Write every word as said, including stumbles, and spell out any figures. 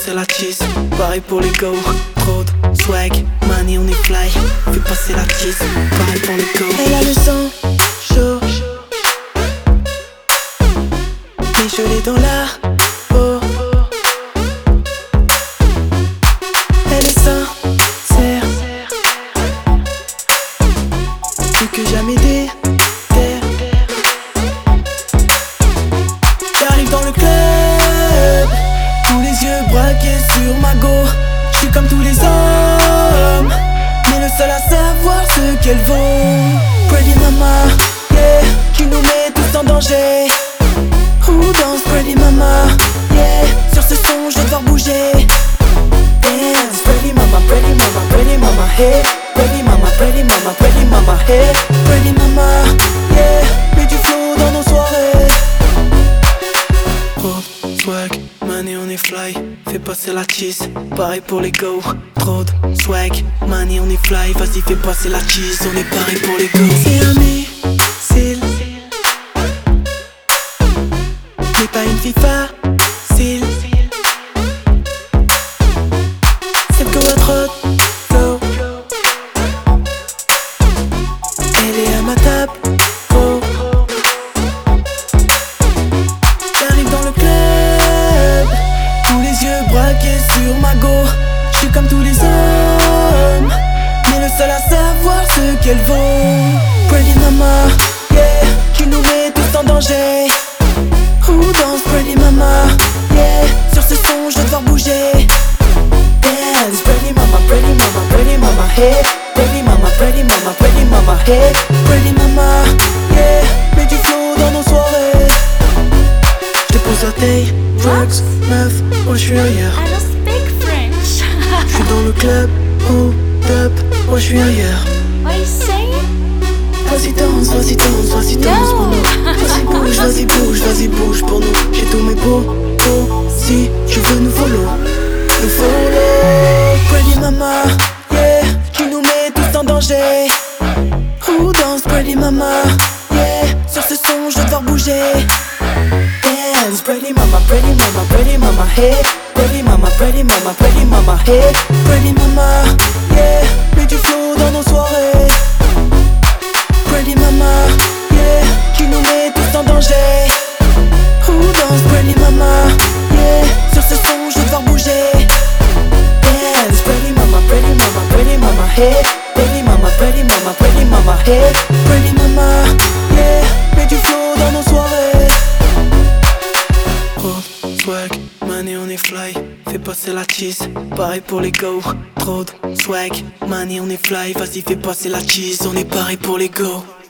passer la cheese. Pareil pour les go, trop de swag, money on est fly. Fais passer la cheese, pareil pour les go. Elle a le sang chaud, mais je l'ai dans la peau. Elle est sincère, plus que jamais des terres. J'arrive dans le club, tous les yeux braqués sur ma go. J'suis comme tous les hommes, mais le seul à savoir ce qu'elle vaut. Pretty mama, yeah, tu nous mets tous en danger. Who dance pretty mama, yeah, sur ce son je vais devoir bouger. Dance pretty mama, pretty mama, pretty mama, hey. Pretty mama, pretty mama, pretty mama, hey. Pretty mama, yeah, mets du flow dans nos soirées. Trop de swag, money on est fly. Fais passer la cheese, pareil pour les go. Trop de swag, money on est fly. Vas-y fais passer la cheese, on est pareil pour les go. C'est un missile, mais pas une fille facile. Cette go a trop de flow, elle est à ma table, oh. J'arrive dans le club, tous les yeux braqués sur ma go. J'suis comme tous les hommes, mais le seul à savoir ce qu'elle vaut. Pretty mama, yeah, tu nous mets tous en danger. Who dance pretty mama, yeah, sur ce son je vais devoir bouger. Dance pretty mama, pretty mama, pretty mama, hey. Pretty mama, pretty mama, pretty mama, hey. Pretty mama, yeah, mets du flow dans nos soirées. J'dépose la taille, drugs, meuf, moi j'suis ailleurs. I don't speak French. J'suis dans le club, oh top, moi j'suis ailleurs. What are you saying? Vas-y danse, vas-y danse, vas-y danse pour nous. Vas-y bouge, vas-y bouge, vas-y bouge pour nous. J'ai tous mes pots, oh, si tu veux nous follow, nous follow. Pretty mama, yeah, tu nous mets tous en danger. Who dance pretty mama, yeah, sur ce son je vais devoir bouger. Dance pretty mama, pretty mama, pretty mama, hey. Pretty mama, pretty mama, pretty mama, hey. Pretty mama, yeah, mets du flow dans nos soirées. Pretty mama, yeah, tu nous mets tous en danger. Who dance pretty mama, yeah, sur ce son je vais devoir bouger. Dance pretty mama, pretty mama, pretty mama, hey. Pretty mama, pretty mama, pretty mama, hey. Pretty mama, yeah, mets du flow dans nos soirées. Trop de swag, money on est fly. Fais passer la cheese, pareil pour les go. Trop de swag, money on est fly. Vas-y fais passer la cheese, on est pareil pour les go.